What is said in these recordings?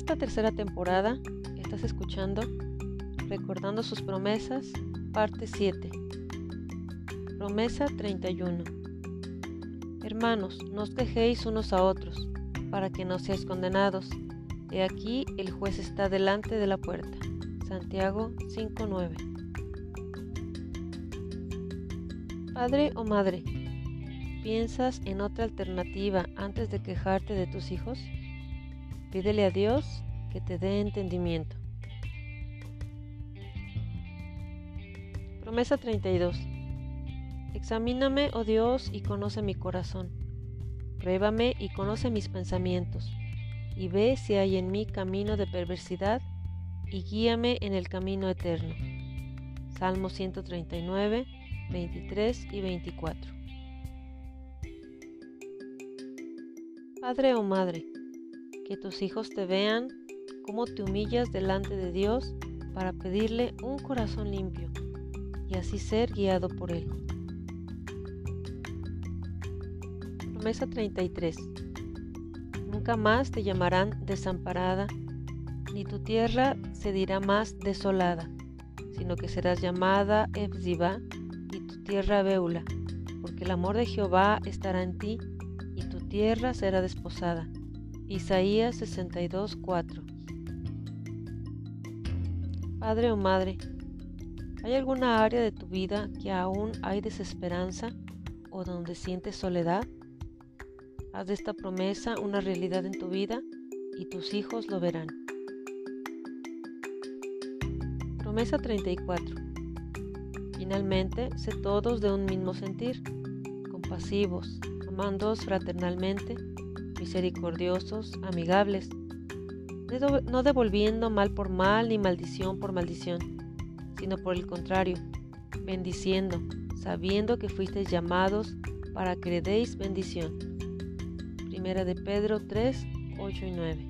esta tercera temporada estás escuchando Recordando sus promesas, parte 7. Promesa 31. Hermanos, no os quejéis unos a otros, para que no seáis condenados. He aquí el juez está delante de la puerta. Santiago 5:9. Padre o madre, ¿piensas en otra alternativa antes de quejarte de tus hijos? Pídele a Dios que te dé entendimiento. Promesa 32. Examíname, oh Dios, y conoce mi corazón. Pruébame y conoce mis pensamientos, y ve si hay en mí camino de perversidad, y guíame en el camino eterno. Salmo 139, 23 y 24. Padre o madre, que tus hijos te vean cómo te humillas delante de Dios para pedirle un corazón limpio y así ser guiado por Él. Promesa 33. Nunca más te llamarán desamparada, ni tu tierra se dirá más desolada, sino que serás llamada Efzibá y tu tierra Beula, porque el amor de Jehová estará en ti y tu tierra será desposada. Isaías 62:4. Padre o madre, ¿hay alguna área de tu vida que aún hay desesperanza o donde sientes soledad? Haz de esta promesa una realidad en tu vida y tus hijos lo verán. Promesa 34. Finalmente, sé todos de un mismo sentir, compasivos, amándoos fraternalmente, misericordiosos, amigables, no devolviendo mal por mal ni maldición por maldición, sino por el contrario, bendiciendo, sabiendo que fuisteis llamados para que le deis bendición. Primera de Pedro 3, 8 y 9.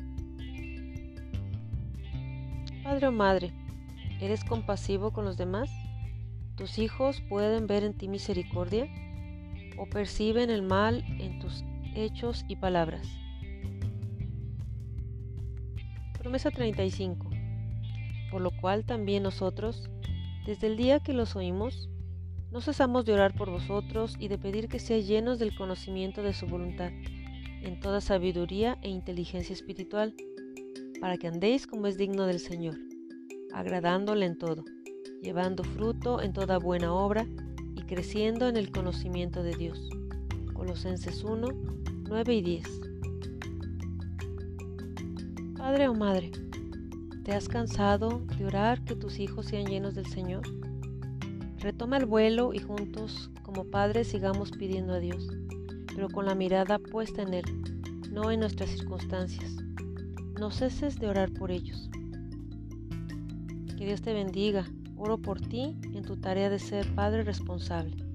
Padre o madre, ¿eres compasivo con los demás? ¿Tus hijos pueden ver en ti misericordia? ¿O perciben el mal en tus hechos y palabras? Promesa 35. Por lo cual también nosotros, desde el día que los oímos, no cesamos de orar por vosotros y de pedir que seáis llenos del conocimiento de su voluntad, en toda sabiduría e inteligencia espiritual, para que andéis como es digno del Señor, agradándole en todo, llevando fruto en toda buena obra y creciendo en el conocimiento de Dios. Colosenses 1, 9 y 10. Padre o madre, ¿te has cansado de orar que tus hijos sean llenos del Señor? Retoma el vuelo y juntos, como padres, sigamos pidiendo a Dios, pero con la mirada puesta en Él, no en nuestras circunstancias. No ceses de orar por ellos. Que Dios te bendiga. Oro por ti en tu tarea de ser padre responsable.